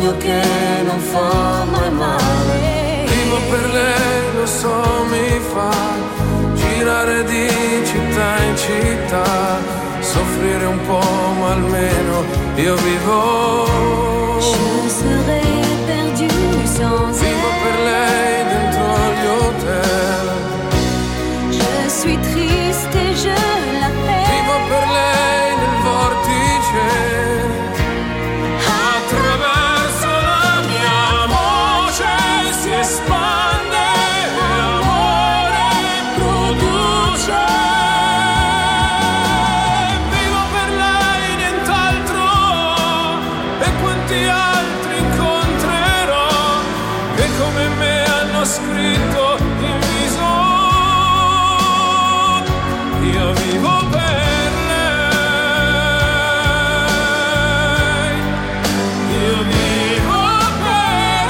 sogno che non fa mai male. Vivo per lei, lo so, mi fa girare di città in città, soffrire un po' ma almeno io vivo. Je serai perdu sans elle. Vivo per lei dentro gli hotel. Je suis triste et je l'appelle. Vivo per lei nel vortice. Attraverso la mia voce si espande, l'amore produce. Vivo per lei, nient'altro. E quanti altri incontrerò che come me hanno scritto in viso. Io vivo per lei, io vivo per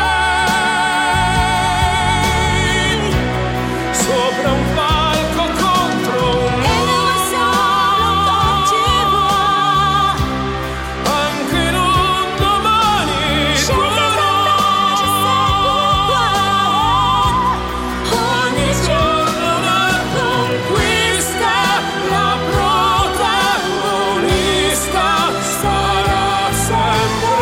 lei, sopra un palco contro un muro, anche in un domani scuro. Ogni giorno una conquista, la protagonista sarà sempre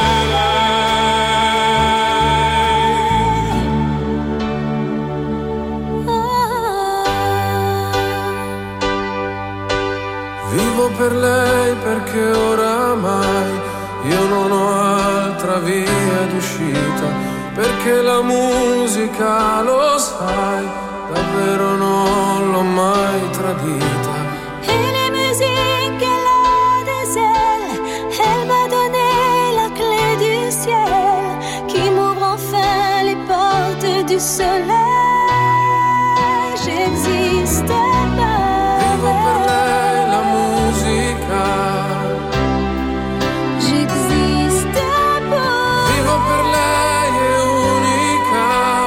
lei. Vivo per lei perché oramai io non ho altra via d'uscita, perché la musica, lo sai, davvero non l'ho mai tradita. Et les musiques, elle a des ailes. Elle m'a donné la clé du ciel qui m'ouvre enfin les portes du soleil. J'existe Vivo per pas. lei la musica. J'existe pas. Vivo per lei è unica.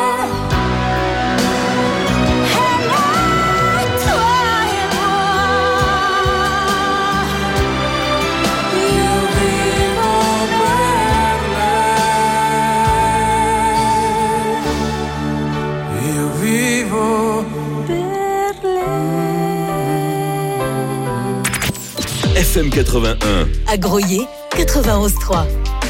Elle est toi et moi. Io vivo per lei. Io vivo. Per lei. FM 81. À Groyer, 91.3.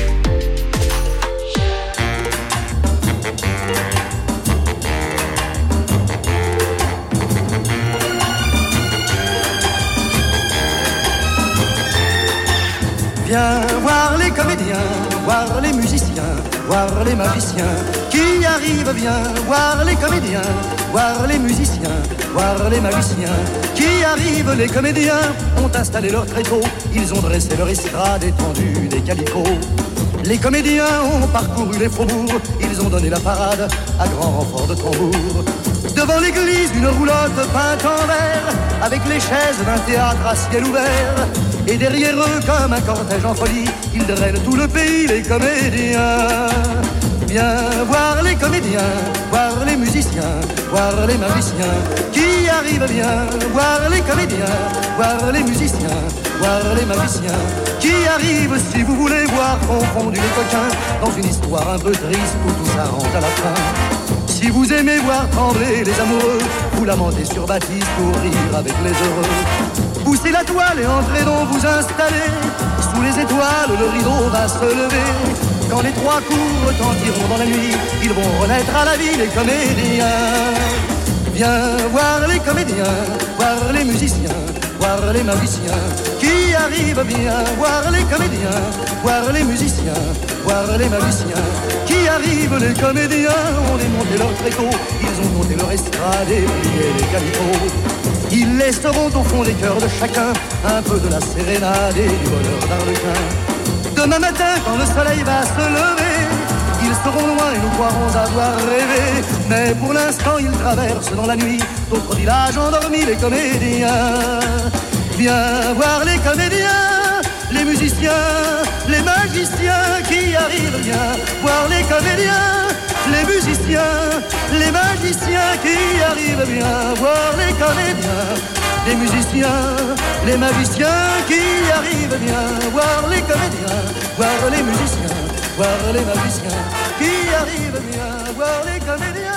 Viens voir les comédiens, voir les musiciens, voir les magiciens qui arrivent. Viens voir les comédiens, voir les musiciens, voir les magiciens qui arrivent. Les comédiens ont installé leur tréteau, ils ont dressé leur estrade étendue des calicots. Les comédiens ont parcouru les faubourgs, ils ont donné la parade à grand renfort de tambour. Devant l'église, une roulotte peinte en vert, avec les chaises d'un théâtre à ciel ouvert. Et derrière eux, comme un cortège en folie, ils drainent tout le pays, les comédiens. Viens voir les comédiens, voir les musiciens, voir les magiciens qui arrivent. Viens voir les comédiens, voir les musiciens, voir les magiciens qui arrivent. Si vous voulez voir confondus les coquins dans une histoire un peu triste où tout s'arrange à la fin. Si vous aimez voir trembler les amoureux, vous lamentez sur Baptiste pour rire avec les heureux. Poussez la toile et entrez donc vous installer. Sous les étoiles, le rideau va se lever. Quand les trois coups retentiront dans la nuit, ils vont renaître à la vie les comédiens. Viens voir les comédiens, voir les musiciens, voir les magiciens qui arrivent. Viens voir les comédiens, voir les musiciens, voir les magiciens qui arrivent. Les comédiens ont démonté leur tréteau, ils ont monté leur estrade et plié les calicots. Ils laisseront au fond des cœurs de chacun un peu de la sérénade et du bonheur d'Arlequin. Demain matin, quand le soleil va se lever, ils seront loin et nous croirons avoir rêvé. Mais pour l'instant, ils traversent dans la nuit d'autres villages endormis, les comédiens. Viens voir les comédiens, les musiciens, les magiciens qui arrivent. Viens voir les comédiens, les musiciens, les magiciens qui arrivent. Viens voir les comédiens, les musiciens, les magiciens qui arrivent. Viens voir les comédiens, voir les musiciens, voir les magiciens qui arrivent bien, voir les comédiens.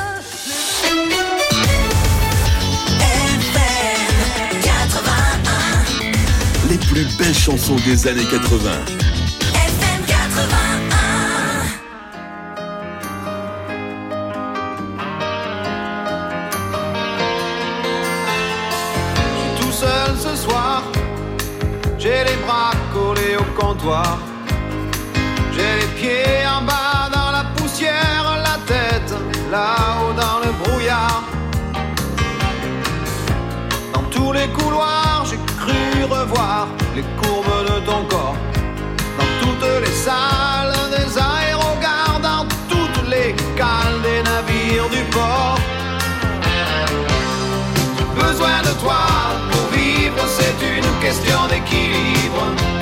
Les plus belles chansons des années 80. FM 81. Je suis tout seul ce soir, j'ai les bras collés au comptoir, j'ai les pieds en bas dans la poussière, la tête là-haut dans le brouillard. Dans tous les couloirs, j'ai cru revoir les courbes de ton corps. Dans toutes les salles des aérogares, dans toutes les cales des navires du port. J'ai besoin de toi pour vivre, c'est une question d'équilibre.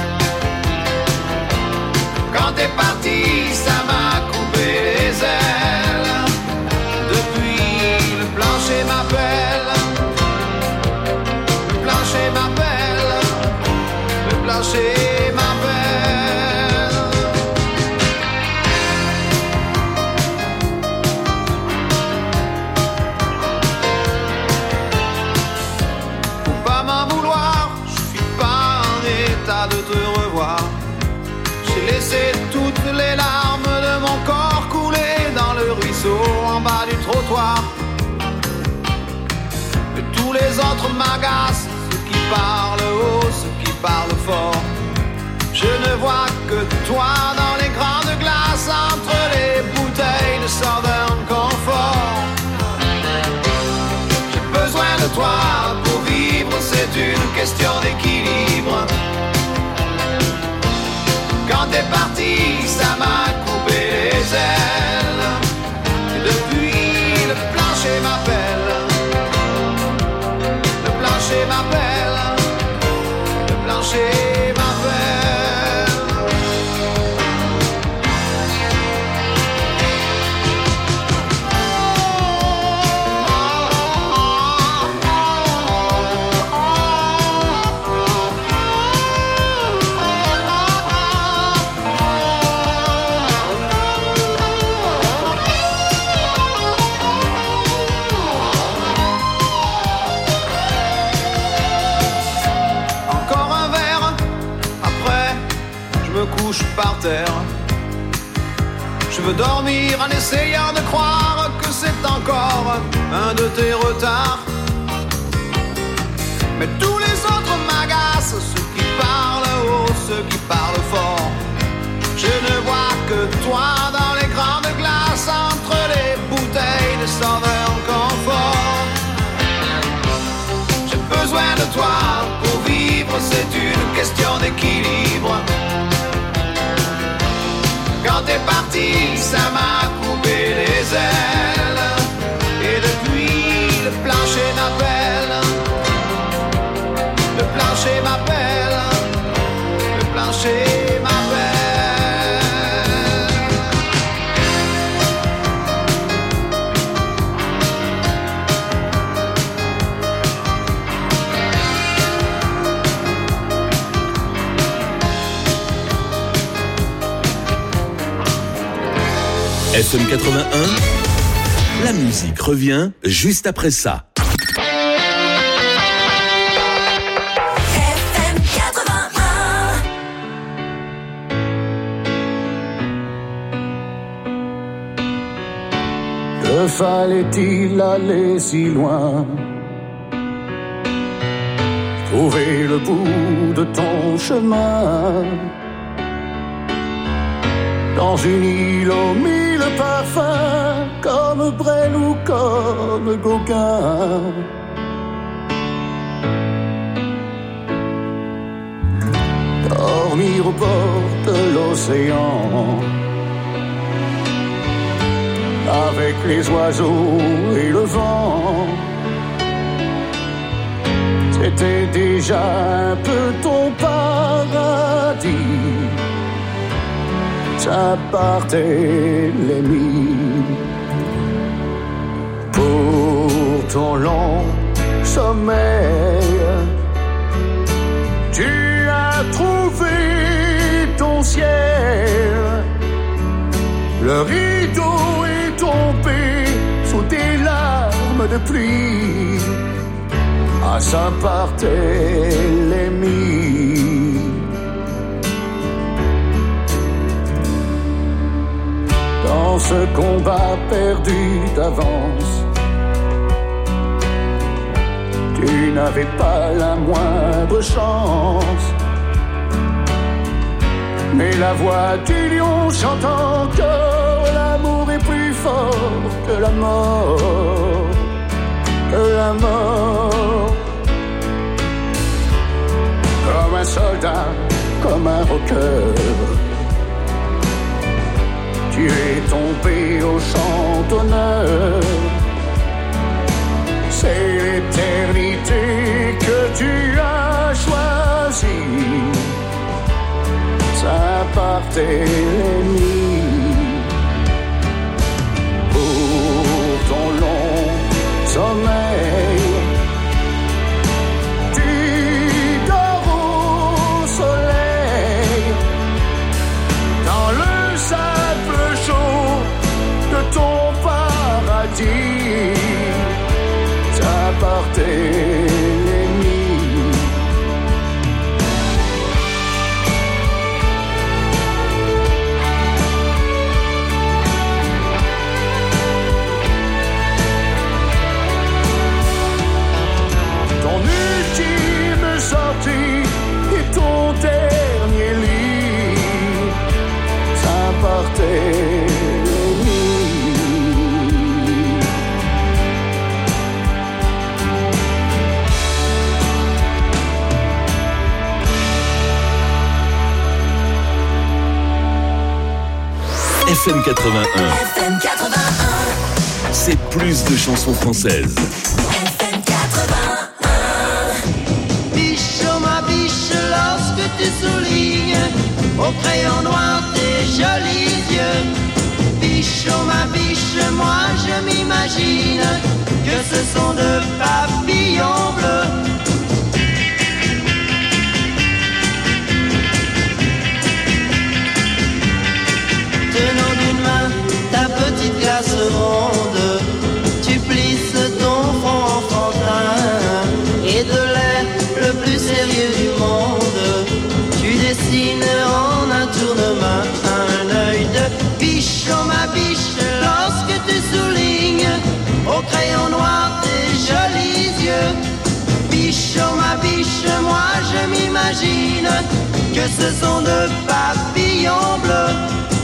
Quand t'es parti, ça m'a coupé les ailes. Depuis, le plancher m'appelle. Le plancher m'appelle. Le plancher m'appelle. Faut pas m'en vouloir, je suis pas en état de te revoir. J'ai laissé toutes les larmes de mon corps couler dans le ruisseau en bas du trottoir. Et tous les autres m'agacent, ceux qui parlent haut, ceux qui parlent fort. Je ne vois que toi dans les grandes glaces entre les bouteilles de Southern Comfort. J'ai besoin de toi pour vivre, c'est une question d'équilibre. Quand t'es parti, ça m'a coupé les ailes. Et depuis, le plancher m'appelle. Le plancher m'appelle. Le plancher m'appelle. Par terre, je veux dormir en essayant de croire que c'est encore un de tes retards. Mais tous les autres m'agacent, ceux qui parlent haut, ceux qui parlent fort. Je ne vois que toi dans les grandes glaces entre les bouteilles de Southern Comfort. J'ai besoin de toi pour vivre, c'est une question d'équilibre. Quand t'es parti, ça m'a coupé les ailes. Et depuis, le plancher m'appelle. Le plancher m'appelle. Le plancher m'appelle. FM 81, la musique revient juste après ça. FM 81. Que fallait-il aller si loin? Trouver le bout de ton chemin dans une île aux mille parfums, comme Brel ou comme Gauguin. Dormir au bord de l'océan, avec les oiseaux et le vent. C'était déjà un peu ton paradis. Ça partait les nuits pour ton long sommeil. Tu as trouvé ton ciel Le rideau est tombé sous des larmes de pluie à Saint-Barthélemy. Dans ce combat perdu d'avance, tu n'avais pas la moindre chance. Mais la voix du lion chante encore, l'amour est plus fort que la mort, que la mort. Comme un soldat, comme un rocker, tu es tombé au champ d'honneur. C'est l'éternité que tu as choisie, Saint-Barthélemy. Pour ton long sommeil, tu dors au soleil, dans le sable chaud de ton paradis, Saint-Barthélemy. Ton ultime sortie et ton dernier lit, Saint-Barthélemy. FM 81, FM 81, c'est plus de chansons françaises. FM 81. Biche, oh ma biche, lorsque tu soulignes au crayon noir tes jolis yeux. Biche, oh ma biche, moi je m'imagine que ce sont de papillons bleus. Tenant d'une main ta petite glace ronde, tu plisses ton front enfantin et de l'air le plus sérieux du monde, tu dessines en un tournement un œil de biche, oh ma biche, lorsque tu soulignes au crayon noir tes jolis yeux. Biche, oh ma biche, moi je m'imagine que ce sont de papillons bleus.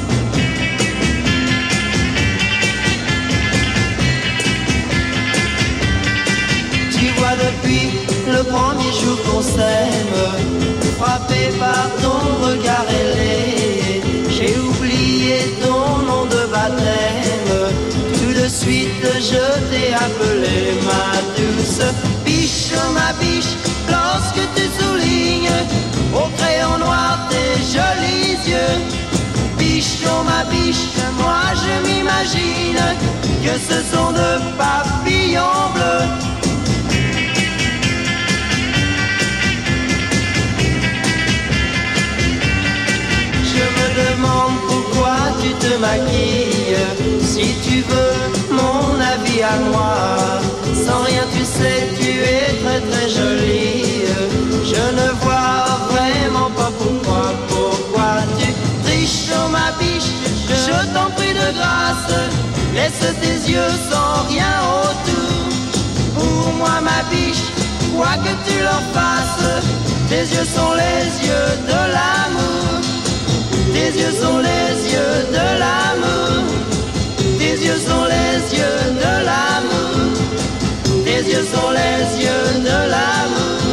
Tu vois depuis le premier jour qu'on s'aime, frappé par ton regard ailé, j'ai oublié ton nom de baptême. Tout de suite je t'ai appelé ma douce biche, oh ma biche, lorsque tu soulignes au crayon noir tes jolis yeux. Biche, oh ma biche, moi je m'imagine que ce sont de papillons bleus. Je me demande pourquoi tu te maquilles. Si tu veux mon avis à moi, sans rien tu sais tu es très très jolie. Je ne vois vraiment pas pourquoi tu triches, oh ma biche. Je t'en prie de grâce, laisse tes yeux sans rien autour. Pour moi ma biche, quoi que tu leur fasses, tes yeux sont les yeux de l'amour. Tes yeux sont les yeux de l'amour. Tes yeux sont les yeux de l'amour. Tes yeux sont les yeux de l'amour.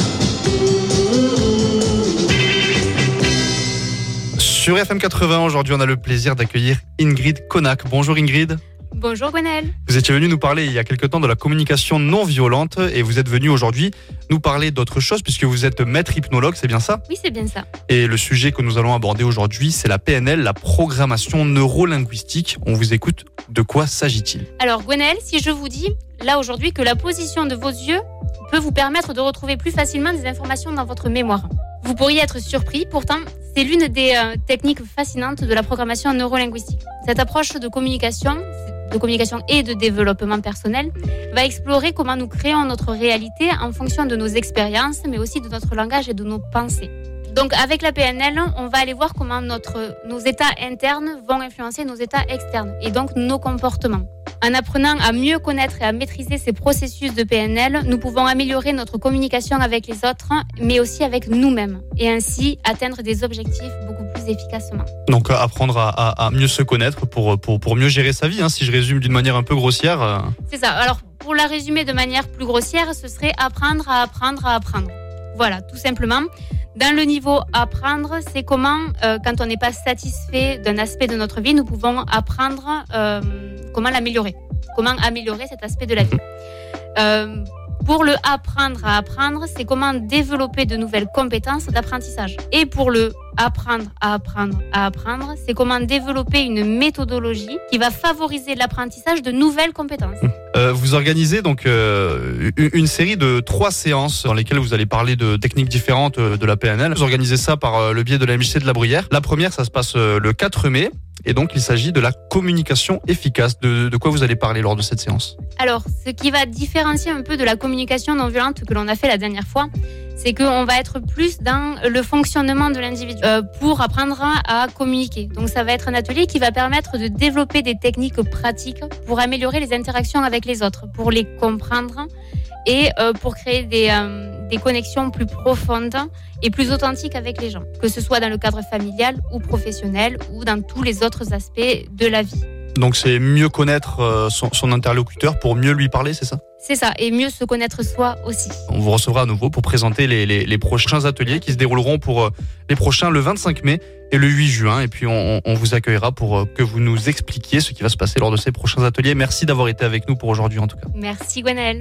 Sur FM 80, aujourd'hui, on a le plaisir d'accueillir Ingrid Konak. Bonjour Ingrid. Bonjour Gwenaël. Vous étiez venu nous parler il y a quelque temps de la communication non violente et vous êtes venu aujourd'hui nous parler d'autre chose puisque vous êtes maître hypnologue, c'est bien ça ? Oui, c'est bien ça. Et le sujet que nous allons aborder aujourd'hui, c'est la PNL, la programmation neurolinguistique. On vous écoute, de quoi s'agit-il ? Alors Gwenaël, si je vous dis là aujourd'hui que la position de vos yeux peut vous permettre de retrouver plus facilement des informations dans votre mémoire, Vous pourriez être surpris, pourtant, c'est l'une des techniques fascinantes de la programmation neurolinguistique. Cette approche de communication et de développement personnel va explorer comment nous créons notre réalité en fonction de nos expériences, mais aussi de notre langage et de nos pensées. Donc avec la PNL, on va aller voir comment nos états internes vont influencer nos états externes et donc nos comportements. En apprenant à mieux connaître et à maîtriser ces processus de PNL, nous pouvons améliorer notre communication avec les autres, mais aussi avec nous-mêmes, et ainsi atteindre des objectifs beaucoup plus efficacement. Donc apprendre à mieux se connaître pour mieux gérer sa vie, hein, si je résume d'une manière un peu grossière. C'est ça. Alors pour la résumer de manière plus grossière, ce serait apprendre à apprendre à apprendre. Voilà, tout simplement. Dans le niveau apprendre, c'est comment, quand on n'est pas satisfait d'un aspect de notre vie, nous pouvons apprendre comment l'améliorer. Comment améliorer cet aspect de la vie. Pour le apprendre à apprendre, c'est comment développer de nouvelles compétences d'apprentissage. Et pour le apprendre à apprendre à apprendre, c'est comment développer une méthodologie qui va favoriser l'apprentissage de nouvelles compétences. Vous organisez donc une série de 3 séances dans lesquelles vous allez parler de techniques différentes de la PNL. Vous organisez ça par le biais de la MJC de la Bruyère. La première, ça se passe le 4 mai. Et donc, il s'agit de la communication efficace. De quoi vous allez parler lors de cette séance ? Alors, ce qui va différencier un peu de la communication non violente que l'on a fait la dernière fois, c'est qu'on va être plus dans le fonctionnement de l'individu pour apprendre à communiquer. Donc, ça va être un atelier qui va permettre de développer des techniques pratiques pour améliorer les interactions avec les autres, pour les comprendre et pour créer des connexions plus profondes et plus authentiques avec les gens, que ce soit dans le cadre familial ou professionnel ou dans tous les autres aspects de la vie. Donc c'est mieux connaître son interlocuteur pour mieux lui parler, c'est ça ? C'est ça, et mieux se connaître soi aussi. On vous recevra à nouveau pour présenter les prochains ateliers qui se dérouleront pour les prochains le 25 mai et le 8 juin. Et puis on vous accueillera pour que vous nous expliquiez ce qui va se passer lors de ces prochains ateliers. Merci d'avoir été avec nous pour aujourd'hui en tout cas. Merci Gwenaëlle.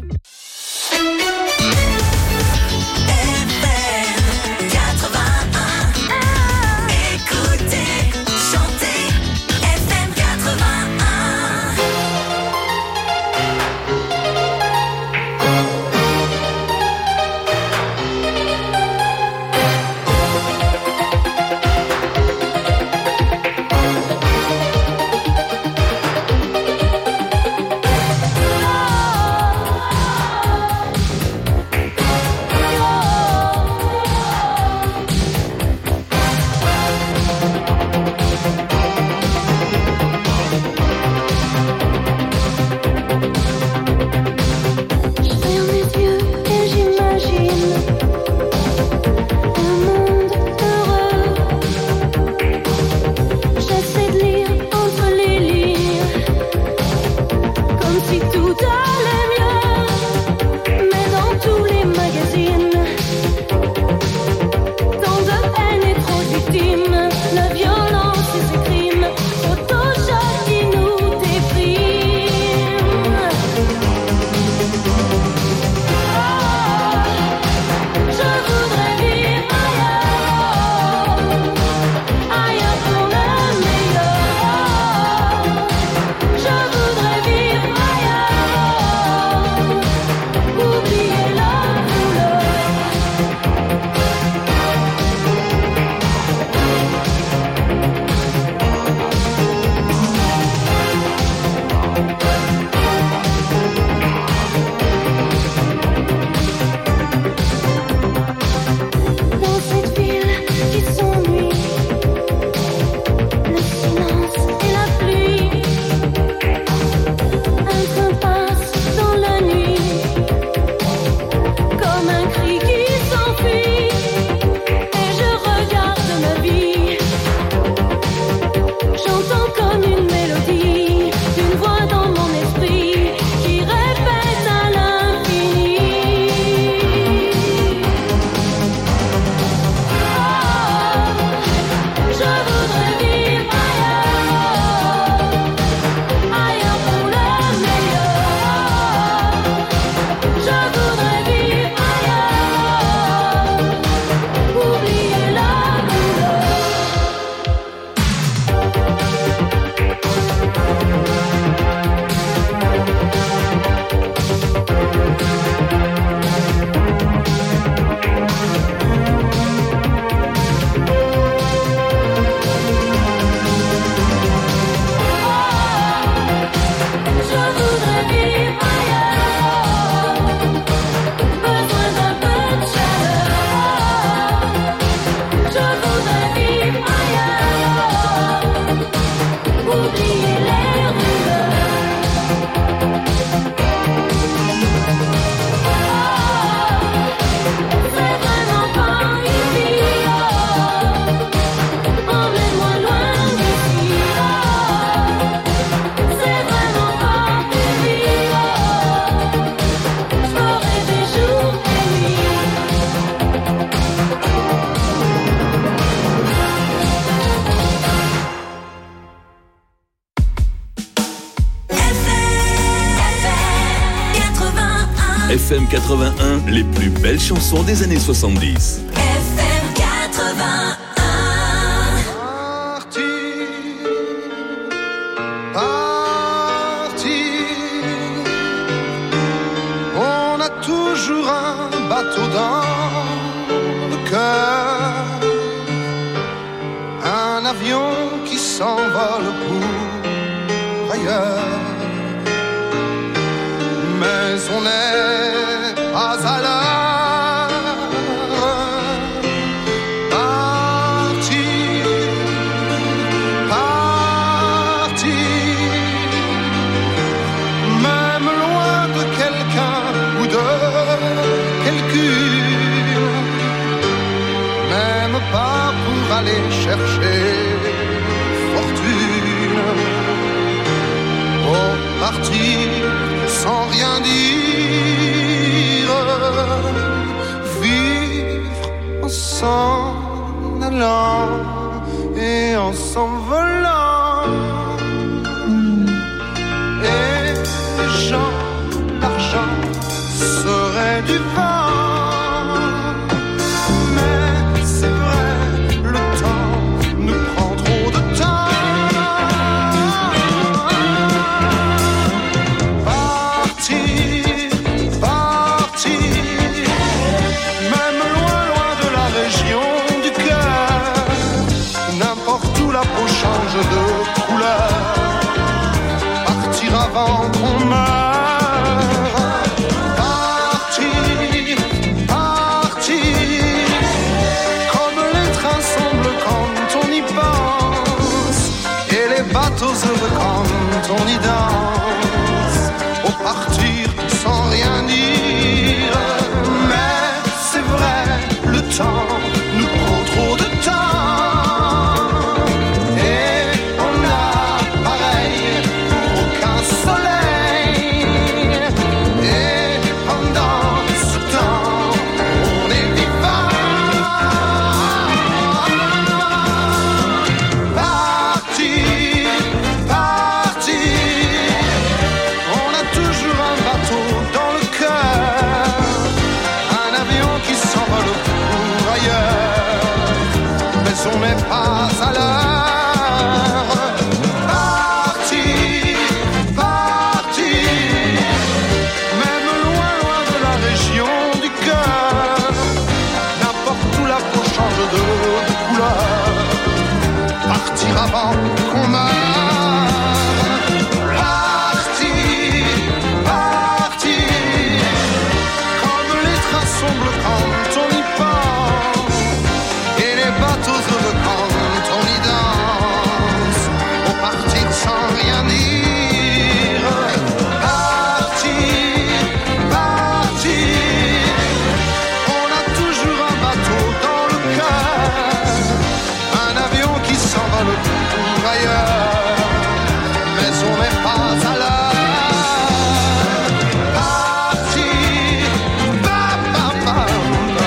FM 81, les plus belles chansons des années 70. FM 81. On a toujours un bateau dans le cœur, un avion qui s'envole pour ailleurs, mais on n'est pas à l'heure. Partir, partir, même loin de quelqu'un ou de quelqu'une, même pas pour aller chercher fortune. Oh, partir sans rien dire, vivre en s'en allant et en s'envolant. Et les gens, l'argent serait du vent. Mais c'est vrai, le temps nous prend trop de temps. Partir, partir, même loin, loin de la région du cœur. N'importe où la peau change de couleur. Partir avant qu'on meure. Partir, partir, comme les trains semblent quand on y pense, et les bateaux heureux quand on y danse. Au partir sans rien dire, mais c'est vrai, le temps nous prend trop de temps. Et on a pareil pour aucun soleil. Et pendant ce temps, on est vivant. Partir, partir, on a toujours un bateau dans le cœur, un avion qui s'envole pour ailleurs, mais on n'est pas à l'heure. Partir, partir, même loin, loin de la région du cœur, n'importe où la peau change de couleur. Partir avant qu'on meure. Partir, partir, comme les trains semblent quand on y pense, et les bateaux heureux quand on y danse. Au partir sans rien dire. Partir, partir, on a toujours un bateau dans le cœur, un avion qui s'envole pour ailleurs, mais on n'est pas à l'heure. Partir, ba, ba, ba, ba.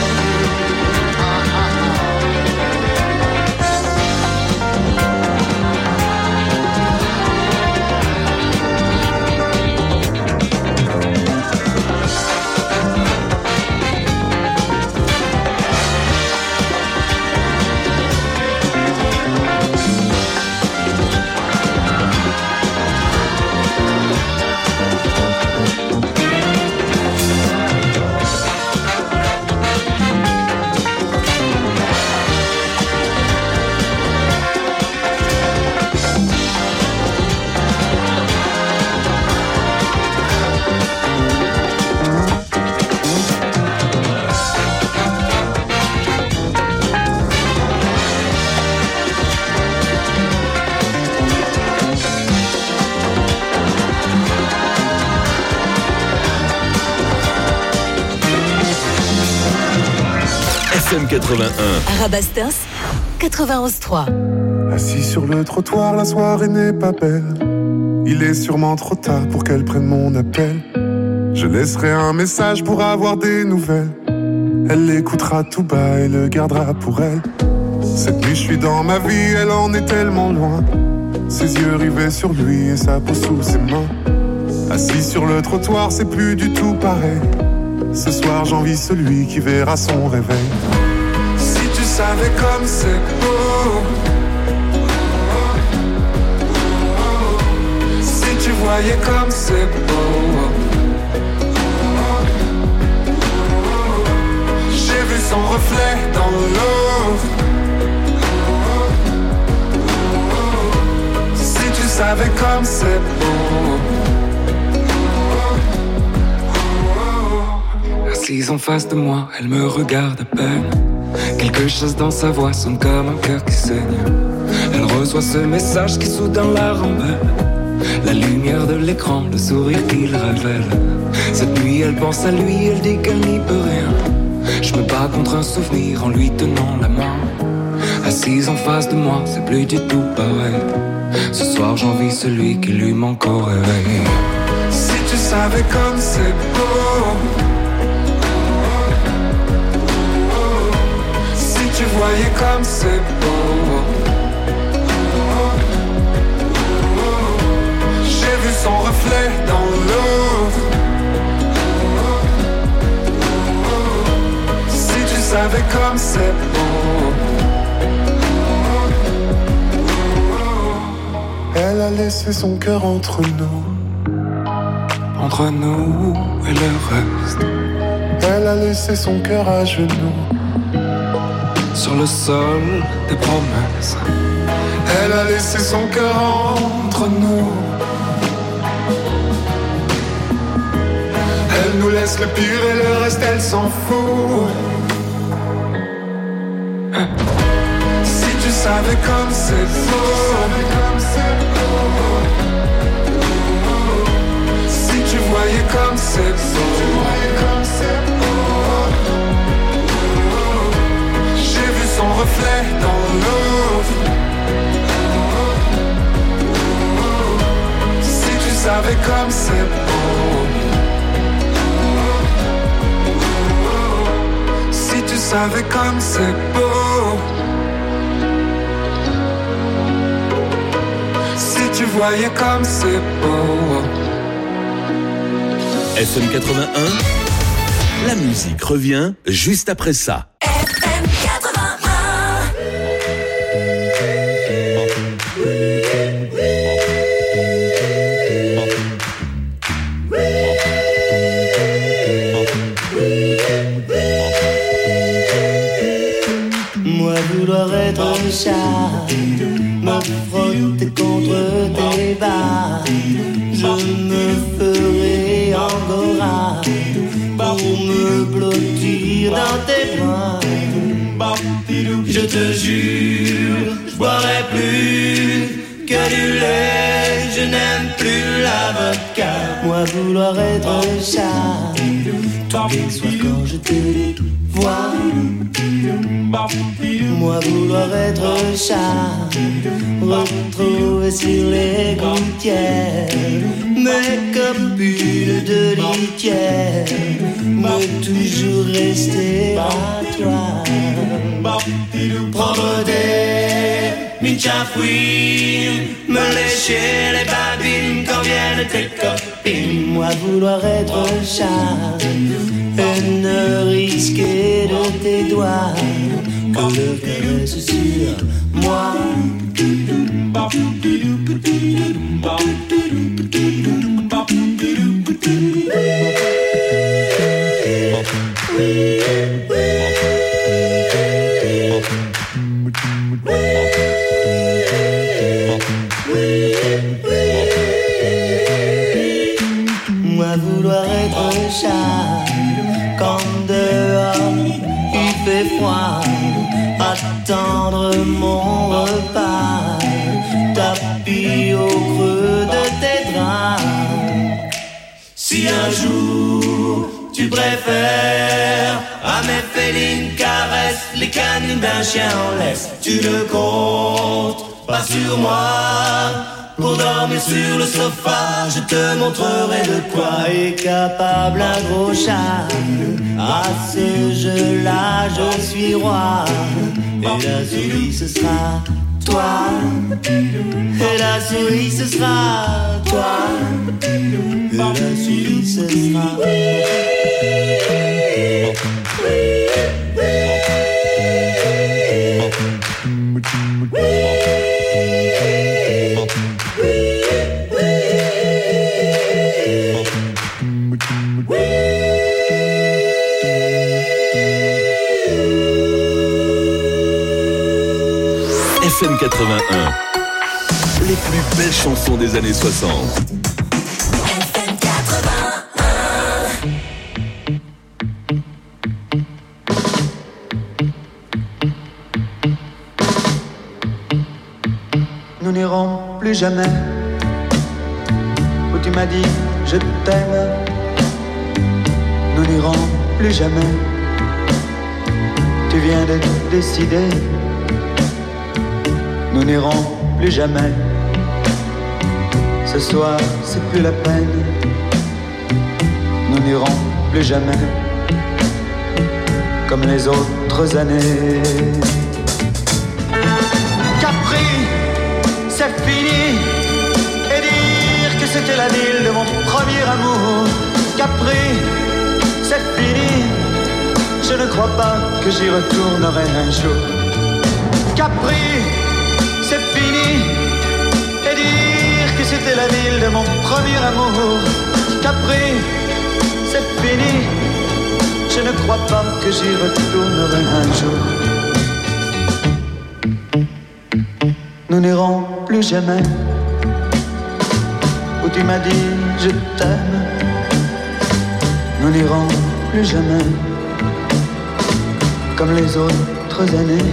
FM 81. Arabasters 91.3. Assis sur le trottoir, la soirée n'est pas belle. Il est sûrement trop tard pour qu'elle prenne mon appel. Je laisserai un message pour avoir des nouvelles. Elle l'écoutera tout bas et le gardera pour elle. Cette nuit je suis dans ma vie, elle en est tellement loin. Ses yeux rivés sur lui et sa peau sous ses mains. Assis sur le trottoir, c'est plus du tout pareil. Ce soir, j'envie celui qui verra son réveil. Si tu savais comme c'est beau, si tu voyais comme c'est beau. J'ai vu son reflet dans l'eau. Si tu savais comme c'est beau. Assise en face de moi, elle me regarde à peine. Quelque chose dans sa voix sonne comme un cœur qui saigne. Elle reçoit ce message qui soudain la rembelle. La lumière de l'écran, le sourire qu'il révèle. Cette nuit elle pense à lui, elle dit qu'elle n'y peut rien. Je me bats contre un souvenir en lui tenant la main. Assise en face de moi, c'est plus du tout pareil. Ce soir j'envie celui qui lui manque au réveil. Si tu savais comme c'est beau. Si tu voyais comme c'est beau. J'ai vu son reflet dans l'eau. Si tu savais comme c'est beau. Elle a laissé son cœur entre nous. Entre nous et le reste. Elle a laissé son cœur à genoux. Sur le sol des promesses. Elle a laissé son cœur entre nous. Elle nous laisse le pire et le reste elle s'en fout. Si tu savais comme c'est beau. Si tu voyais comme c'est beau. J'ai vu son reflet dans l'eau. Si tu savais comme c'est beau. Si tu savais comme c'est beau. Si tu voyais comme c'est beau. FM 81, la musique revient juste après ça. FM 81. Moi vouloir être un chat, me frotter contre tes bas, je me ferai angora pour me blottir dans tes bras. Je te jure, je boirai plus que du lait, je n'aime plus la vodka. Moi vouloir être un chat, tous les soirs quand je te vois. Moi vouloir être un chat, retrouver sur les gouttières mes copines de litière, mais toujours rester à toi. Prendre des minchafouines, me lécher les babines quand viennent tes copines. Moi vouloir être un chat et ne risquer de tes doigts que le caresse sur moi. Moi vouloir être un chat quand dehors il fait froid, attendre mon repas, tapis au creux de tes draps. Si un jour tu préfères à mes félines caresses les canines d'un chien en laisse, tu ne comptes pas sur moi. Pour dormir sur le sofa, je te montrerai de quoi est capable un gros chat. À ce jeu-là, je suis roi. Et la souris, ce sera toi. Et la souris, ce sera toi. que la souris cessera. FM 81, les plus belles chansons des années 60. FM 81. Nous n'irons plus jamais où tu m'as dit je t'aime. Nous n'irons plus jamais. Tu viens de décider. Nous n'irons plus jamais. Ce soir, c'est plus la peine. Nous n'irons plus jamais comme les autres années. Capri, c'est fini. Et dire que c'était la ville de mon premier amour. Capri, c'est fini. Je ne crois pas que j'y retournerai un jour. Capri, c'est fini. Et dire que c'était la ville de mon premier amour. Capri, c'est fini. Je ne crois pas que j'y retournerai un jour. Nous n'irons plus jamais où tu m'as dit je t'aime. Nous n'irons plus jamais comme les autres années.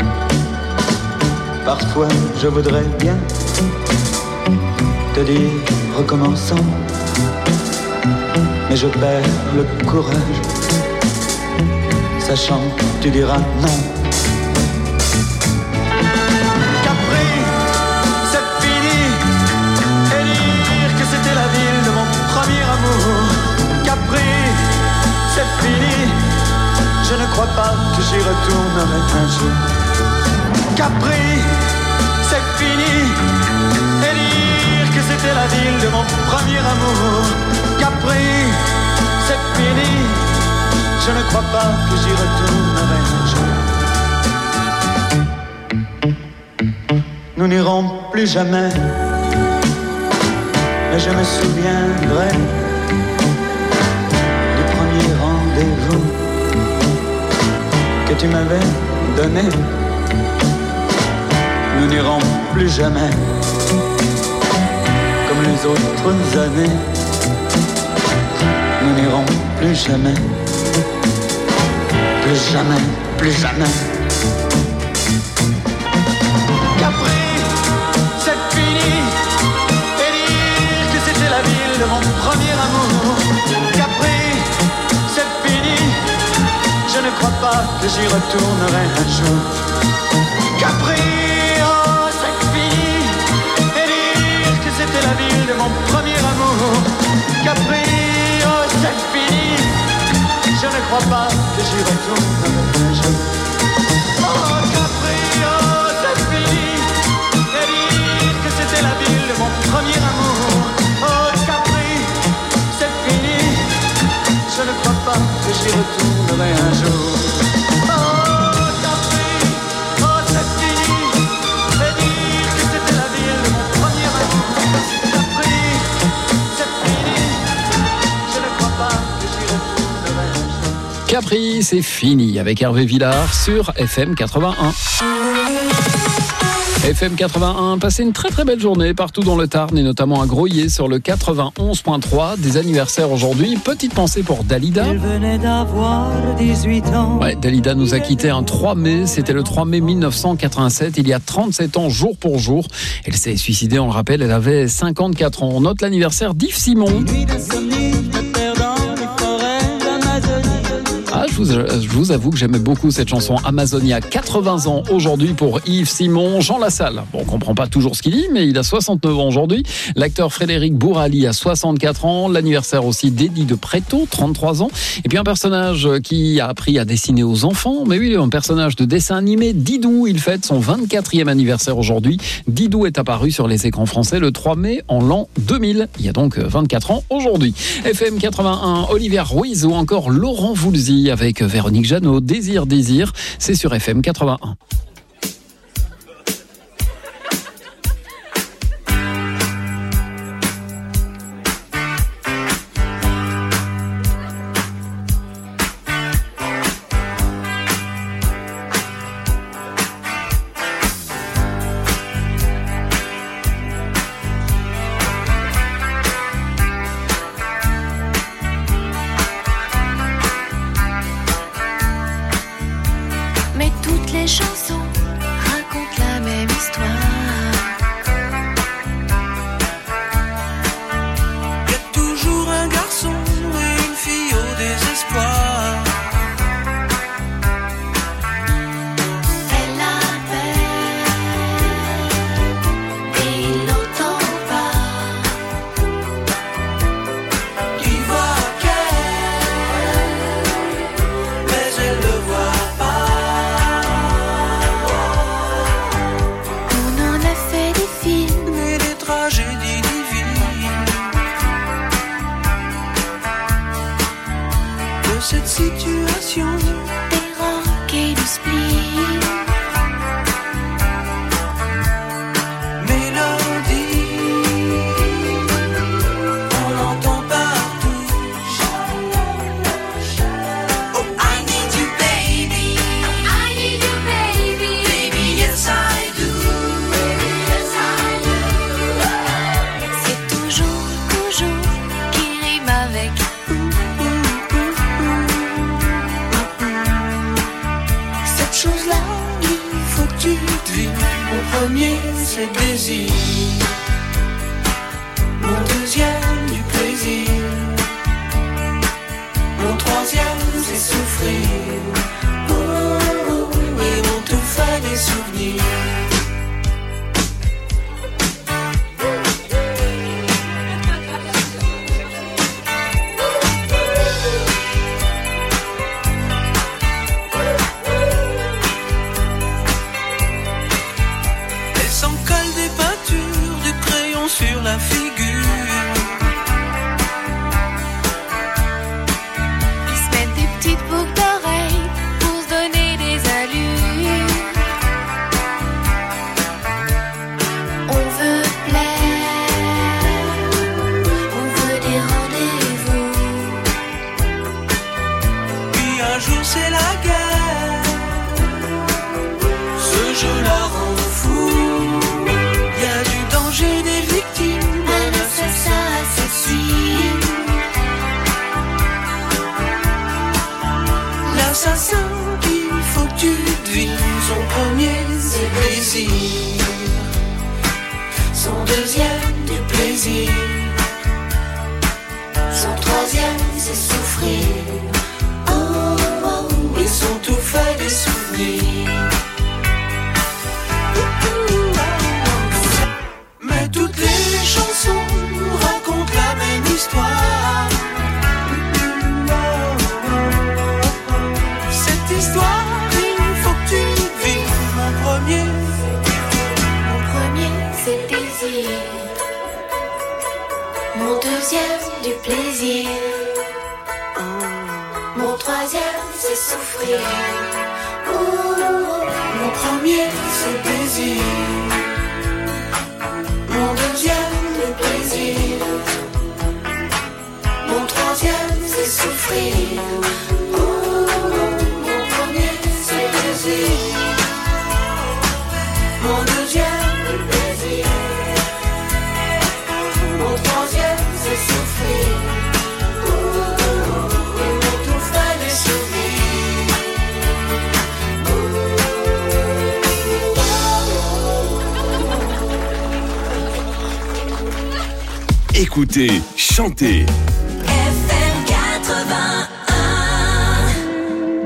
Parfois je voudrais bien te dire recommençons, mais je perds le courage, sachant que tu diras non. Capri, c'est fini. Et dire que c'était la ville de mon premier amour. Capri, c'est fini. Je ne crois pas que j'y retournerai un jour. Capri, c'est fini. Et dire que c'était la ville de mon premier amour. Capri, c'est fini. Je ne crois pas que j'y retournerai un jour. Nous n'irons plus jamais, mais je me souviendrai du premier rendez-vous que tu m'avais donné. Nous n'irons plus jamais comme les autres années. Nous n'irons plus jamais. Plus jamais, plus jamais. Capri, c'est fini. Et dire que c'était la ville de mon premier amour. Capri, c'est fini. Je ne crois pas que j'y retournerai un jour. Capri, oh c'est fini. Et dire que c'était la ville de mon premier amour. Capri, oh c'est fini. Je ne crois pas que j'y retournerai un jour. Oh Capri, oh c'est fini. Et dire que c'était la ville de mon premier amour. Oh Capri, c'est fini. Je ne crois pas que j'y retournerai un jour. Oh Capri, oh c'est fini. Et dire que c'était la ville de mon premier amour. Capri, c'est fini. Je ne crois pas que j'y retournerai un jour. Capri, c'est fini avec Hervé Villard sur FM 81. FM 81, passez une très très belle journée partout dans le Tarn et notamment à Groyer sur le 91.3. Des anniversaires aujourd'hui. Petite pensée pour Dalida. Elle venait d'avoir 18 ans. Ouais, Dalida nous a quittés un 3 mai. C'était le 3 mai 1987. Il y a 37 ans, jour pour jour. Elle s'est suicidée, on le rappelle, elle avait 54 ans. On note l'anniversaire d'Yves Simon. Nuit d'insomnie, je me perds dans les forêts d'Amazonie. Ah, je je vous avoue que j'aimais beaucoup cette chanson. Amazonia, 80 ans aujourd'hui pour Yves Simon. Jean Lassalle, bon, on comprend pas toujours ce qu'il dit, mais il a 69 ans aujourd'hui. L'acteur Frédéric Bourali a 64 ans. L'anniversaire aussi d'Eddie de Pretto, 33 ans. Et puis un personnage qui a appris à dessiner aux enfants. Mais oui, un personnage de dessin animé, Didou. Il fête son 24e anniversaire aujourd'hui. Didou est apparu sur les écrans français le 3 mai en l'an 2000. Il y a donc 24 ans aujourd'hui. FM 81, Olivia Ruiz ou encore Laurent Voulzy avec Véronique Jeannot. Désir, c'est sur FM 81. Mais toutes les chansons racontent la même histoire. Y a toujours un garçon et une fille au désespoir. Elle appelle et il n'entend pas. Il voit qu'elle, mais elle le voit pas. On en a fait des films Et des tragédies divines. De cette situation, des rocs et du spleen. mélodie, on l'entend partout. Oh, I need you, baby. I need you, baby. Baby, yes I do. C'est toujours qui rime avec. Cette chose-là, il faut que tu devines. Mon premier, c'est désir. Mon deuxième, du plaisir. Mon troisième, c'est souffrir. Oh, oh, oh, et on te fait des souvenirs. Elle s'en colle des peintures, du crayon sur la figure. Ils se mettent des petites boucles d'oreilles pour se donner des allures. On veut plaire, on veut des rendez-vous. Puis un jour c'est la guerre. Ce jeu la rend fou. Y a du danger, des victimes. Un assassin assassine. L'assassin, il faut que tu devines. Son premier, c'est plaisir. Son deuxième, du plaisir. Son troisième, c'est souffrir. Oh, oh, oh, ils sont tout faits des souvenirs. Mais toutes les chansons racontent la même histoire. Cette histoire, il faut que tu devines. Mon premier, c'est désir. Mon deuxième, du plaisir. Mon troisième, c'est souffrir. Oh, oh, oh. Mon premier, c'est plaisir. Mon deuxième, le plaisir. Mon troisième, c'est souffrir. Oh, mon premier, c'est plaisir. Mon deuxième, le plaisir. Mon troisième, c'est souffrir. Oh, et mon tout fait des souvenirs. Écoutez, chantez. FM 81.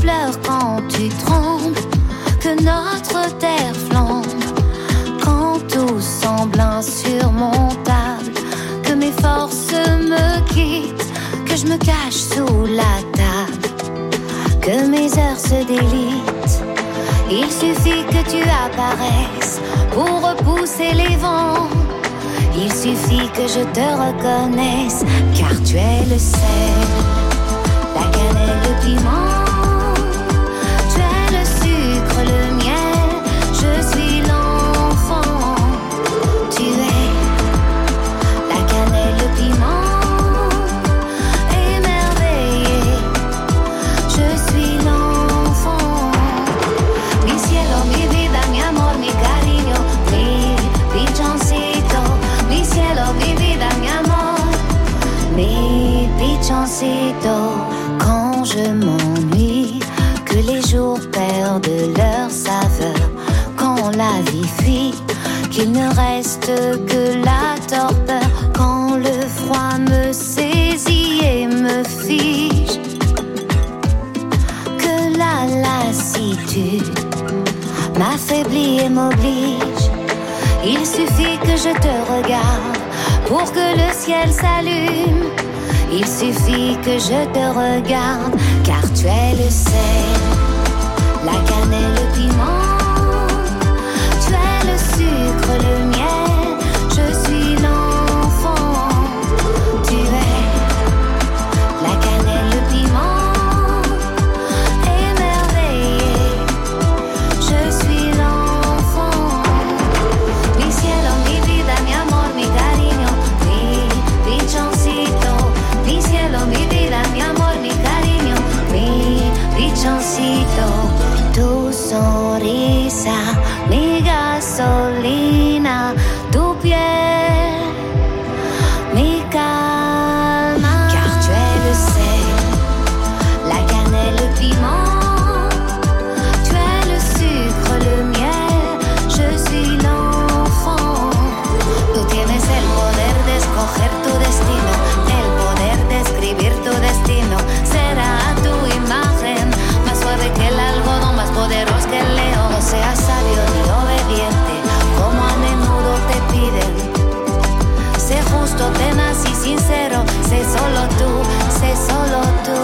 pleures quand tu trembles, que notre terre flambe, quand tout semble insurmontable, que mes forces me quittent, que je me cache sous la table, que mes heures se délitent. Il suffit que tu apparaisses pour repousser les vents. Il suffit que je te reconnaisse, car tu es le sel, la cannelle, le piment. Tu es le sucre, le miel, je suis l'enfant. Tu es la cannelle, le piment, émerveillé, je suis l'enfant. Mi cielo, mi vida, mi amor, mi cariño, mi pichoncito. Mi cielo, mi vida, mi amor, mi pichoncito. Quand je m'ennuie, que les jours perdent leur saveur, quand la vie fuit, qu'il ne reste que la torpeur, quand le froid me saisit et me fige, que la lassitude m'affaiblit et m'oblige. Il suffit que je te regarde pour que le ciel s'allume. Il suffit que je te regarde, car tu es le sel, la cannelle, le piment. Tu es le sucre, le miel, je suis l'enfant. Tu es la cannelle, le piment, émerveillé, je suis l'enfant. Mi cielo, mi vida, mi amor, mi cariño, mi pichoncito. Mi cielo, mi vida, mi amor, mi cariño, mi pichoncito. Tu sonrisa, mi gasolina, tu piel, mi calma. Car tu es le sel, la cannelle, le piment. Tu es le sucre, le miel, je suis l'enfant. Tú tienes el poder de escoger tu destino, el poder de escribir tu destino. Será tu imagen, más suave que el algodón, más poderoso que el león. No seas sabio ni obediente, como a menudo te piden. Sé justo, tenaz y sincero, sé solo tú, sé solo tú.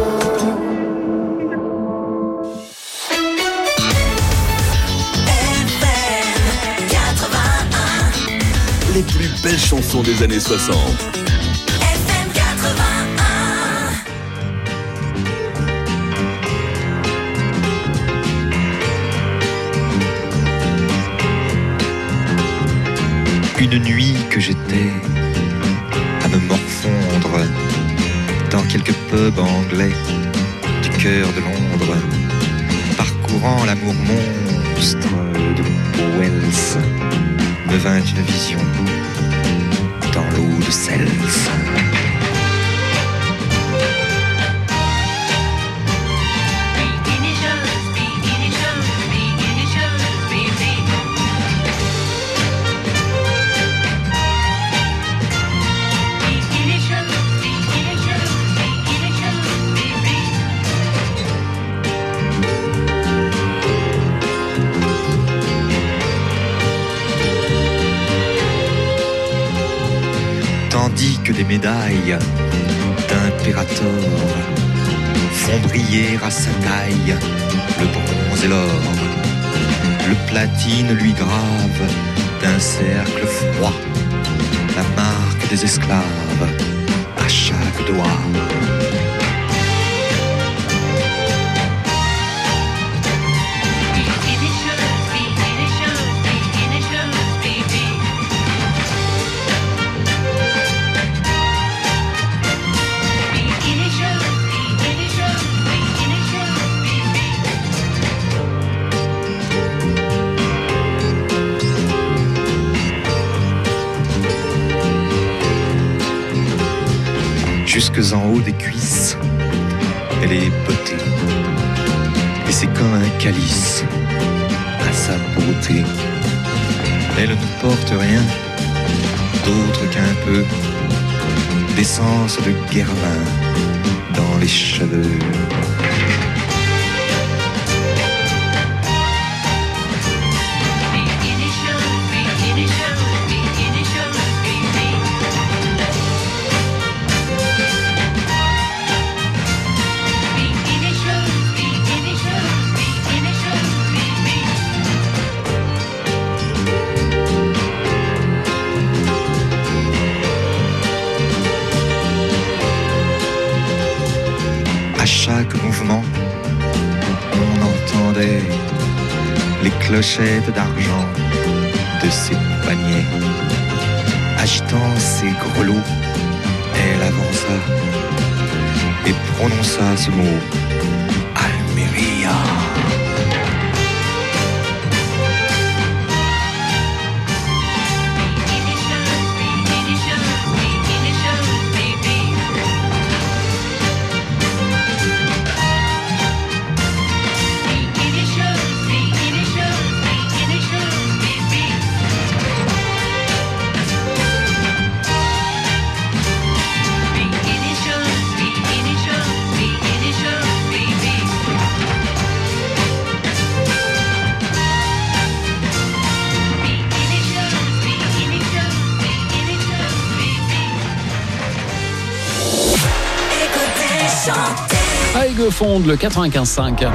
Les plus belles chansons des années 60. FM 81. Une nuit que j'étais à me morfondre dans quelques pubs anglais du cœur de Londres, parcourant l'amour monstre de Wells, me vint une vision dans l'eau de Seltz. Tandis que des médailles d'impérator font briller à sa taille le bronze et l'or. Le platine lui grave d'un cercle froid la marque des esclaves à chaque doigt. Jusque en haut des cuisses, elle est potée, et c'est comme un calice à sa beauté. Elle ne porte rien d'autre qu'un peu d'essence de guervin dans les cheveux. clochette d'argent de ses poignets. Agitant ses grelots, elle avança et prononça ce mot, Almeria. Aiguefonde, le 95.5.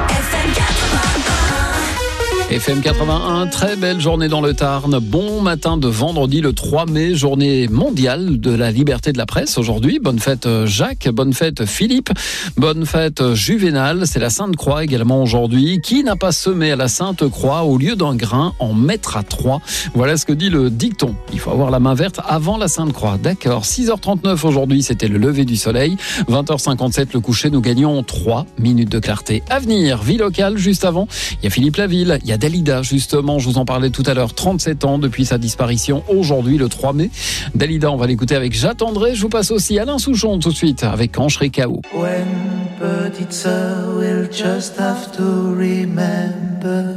FM 81, très belle journée dans le Tarn. Bon matin de vendredi le 3 mai, journée mondiale de la liberté de la presse aujourd'hui. Bonne fête Jacques, bonne fête Philippe, bonne fête Juvénal. C'est la Sainte-Croix également aujourd'hui. Qui n'a pas semé à la Sainte-Croix au lieu d'un grain en mettra 3? Voilà ce que dit le dicton. Il faut avoir la main verte avant la Sainte-Croix. D'accord, 6h39 aujourd'hui, c'était le lever du soleil. 20h57 le coucher, nous gagnons 3 minutes de clarté. À venir, vie locale juste avant. Il y a Philippe Laville, il y a Dalida, justement, je vous en parlais tout à l'heure, 37 ans depuis sa disparition, aujourd'hui le 3 mai. Dalida, on va l'écouter avec J'attendrai. Je vous passe aussi Alain Souchon tout de suite avec Quand je serai KO. When petite sœur will just have to remember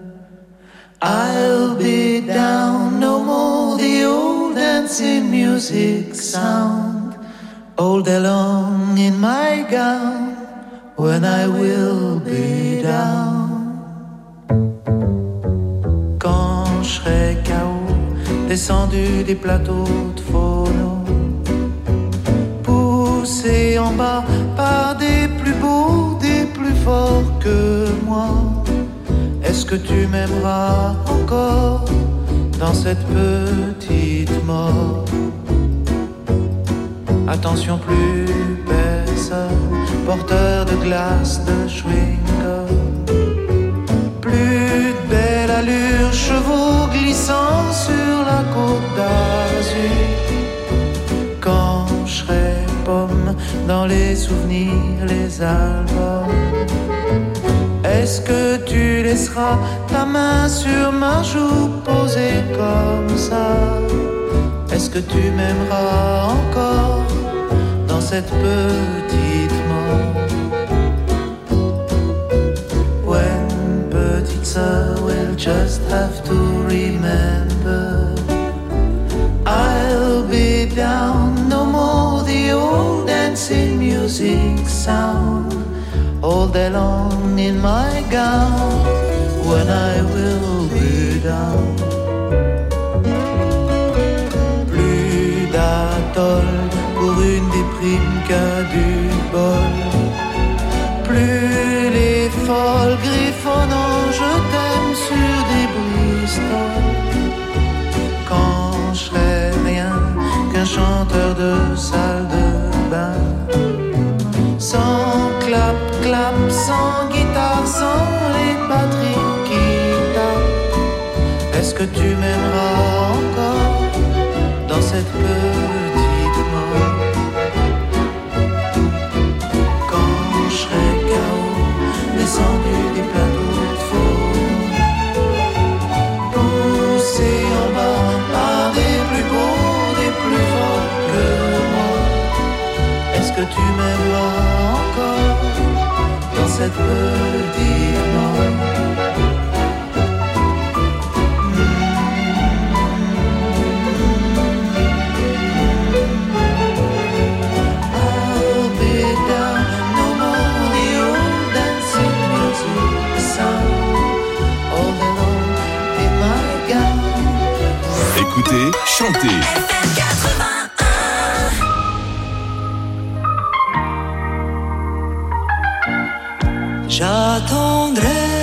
I'll be down, no more the old dancing music sound all day long in my gown when I will be down. Quand je serai KO, descendu des plateaux de phono, poussé en bas par des plus beaux, des plus forts que moi. Est-ce que tu m'aimeras encore dans cette petite mort? Attention, plus personne, porteur de glace, de chewing-gum, plus de belle allure, chevaux glissant sur la côte d'Azur. Quand je serai pomme dans les souvenirs, les albums, est-ce que tu laisseras ta main sur ma joue posée comme ça? Est-ce que tu m'aimeras encore dans cette petite mort? When petite sœur will just have to remember I'll be down, no more the old dancing music sound all day long in my gown when I will be down. Plus d'atoll pour une déprime qu'à du bol, plus les folles griffonnant je t'aime sur des Bristol. Quand je serai rien qu'un chanteur de salle de bain, sans clap, clap, sans guitare, sans les batteries qui tapent. Est-ce que tu m'aimeras encore dans cette petite mort? Quand je serai KO, descendu des plateaux de faux, poussé en bas par des plus beaux, des plus forts que moi. Est-ce que tu m'aimeras encore dans cette petite mort? I'll be down, no more the old dancing music sound all day long in my gown. Écoutez, chantez. J'attendrai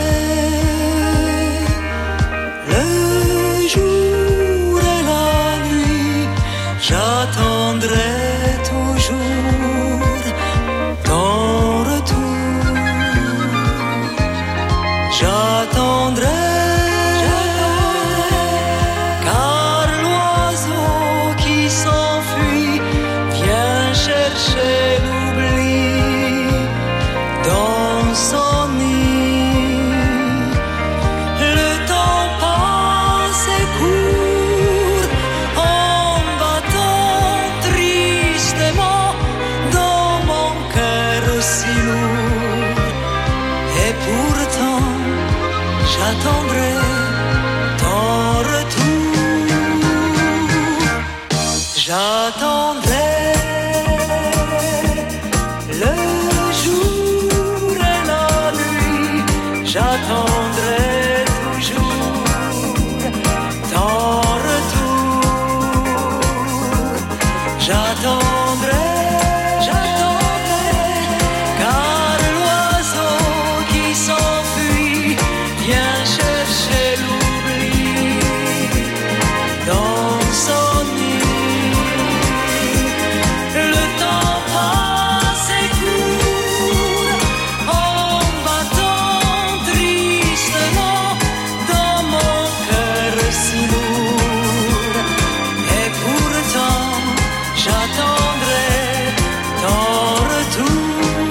le jour et la nuit, j'attendrai toujours ton retour. J'attendrai J'attendrai le jour et la nuit, j'attendrai toujours ton retour. J'attendrai, car l'oiseau qui s'enfuit vient chercher l'oubli dans son nid. Le temps passe et court en battant tristement dans mon cœur si lourd. Et pourtant j'attendrai ton retour.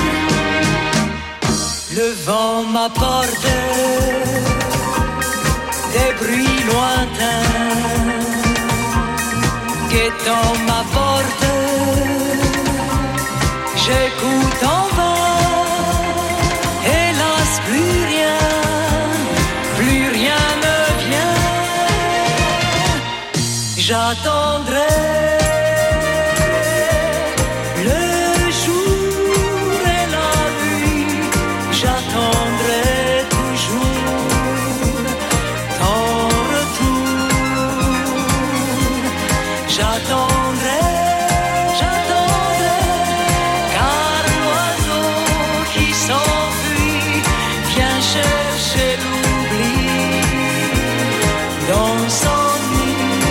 Le vent m'apporte des bruits lointains, guettant ma porte, j'écoute en vain. Hélas, plus rien ne vient. J'attendrai le jour et la nuit, j'attendrai toujours ton retour. J'attendrai, car l'oiseau qui s'enfuit vient chercher l'oubli dans son nid.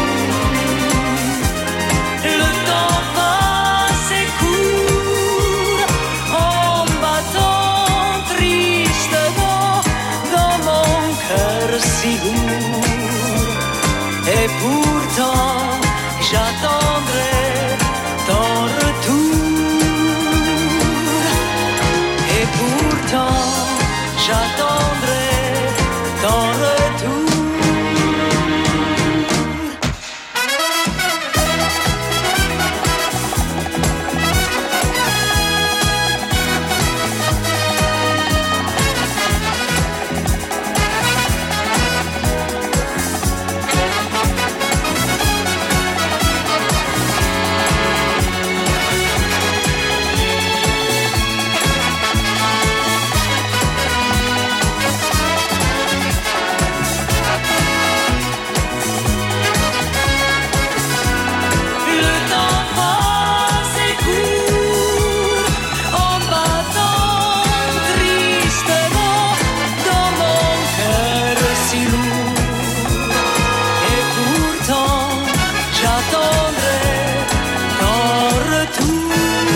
Le temps passe et court en battant tristement dans mon cœur si lourd. Et pourtant j'attendrai ton retour. Et pourtant j'attendrai ton retour. Le temps passe et court en battant tristement dans mon cœur si lourd. Et pourtant j'attendrai ton retour.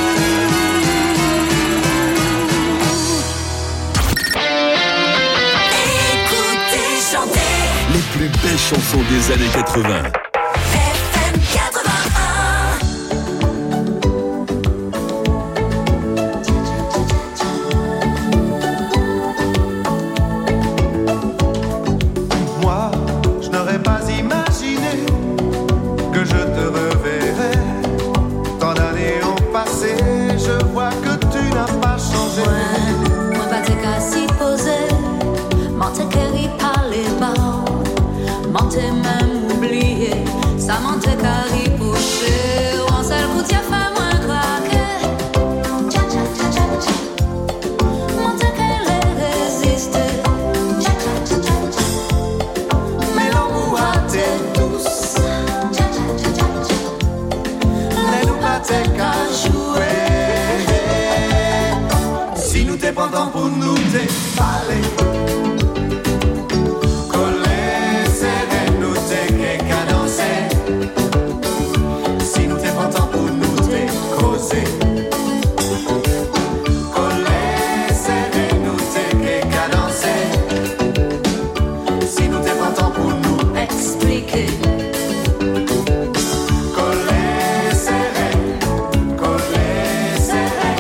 Écoutez, chantez. Les plus belles chansons des années 80. FM 81. Moi, je n'aurais pas imaginé que je te reverrais. Tant d'années ont passé, je vois que tu n'as pas changé. Moi pas te qu'à s'y poser, m'en te query parler bas, m'en te même oublié, ça m'en te query poché, ou en seul coup t'y a fait moins craquer. M'en te query résister, mais l'amour a été douce, Les loups pas t'es qu'à jouer. Si nous t'es pas temps pour nous t'es parler. Coller, serrer, nous t'es qu'à danser. Si nous t'es pas temps pour nous t'es causer. Coller, serrer, nous t'es qu'à danser. Si nous t'es pas temps pour nous expliquer. coller, serrer, coller, serrer.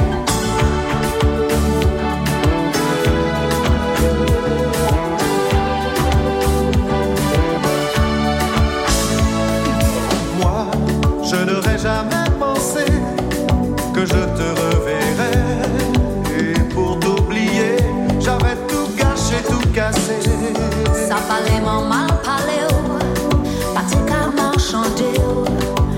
Moi, je n'aurais jamais pensé que je te reverrais. Et pour t'oublier, j'avais tout gâché, tout cassé. Ça parlait mon mal parlé, pas te qu'à marchander,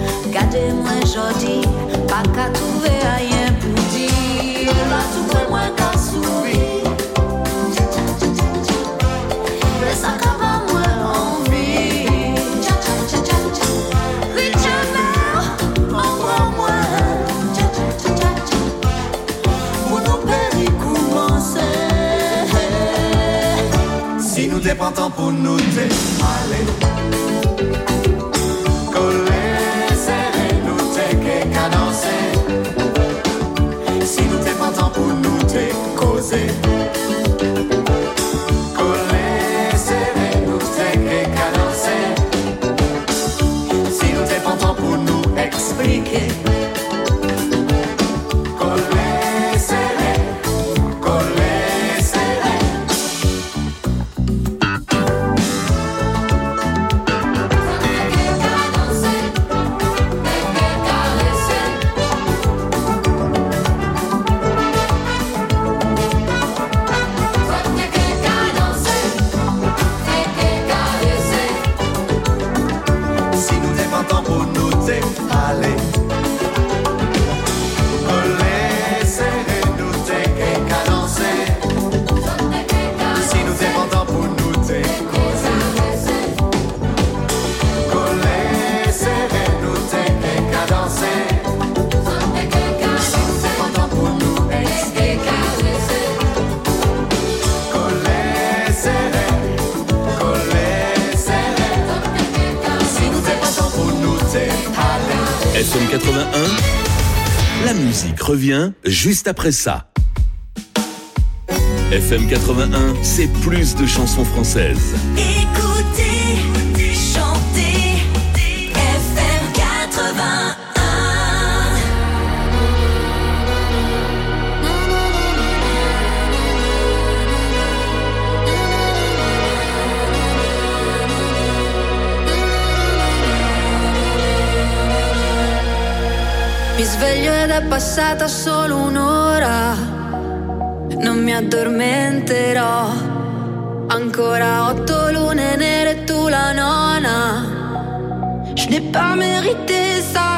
jodi, pas qu'à trouver rien pour dire. Là, tout est moins qu'à sourire. Mais ça capable moins envie. Richard, encore moins. Pour nous périr commencer. Si nous dépendons pour nous aller. Si nous dépendons pour nous te causer, coller, serrer, nous te cadencer. Si nous dépendons pour nous expliquer, coller, serrer, coller, serrer. FM 81, la musique revient juste après ça. FM 81, c'est plus de chansons françaises. Écoutez, chantez, FM 81. Mi sveglio ed è passata solo un'ora, non mi addormenterò. Ancora 8 lune nere e tu la nona. Je n'ai pas mérité ça.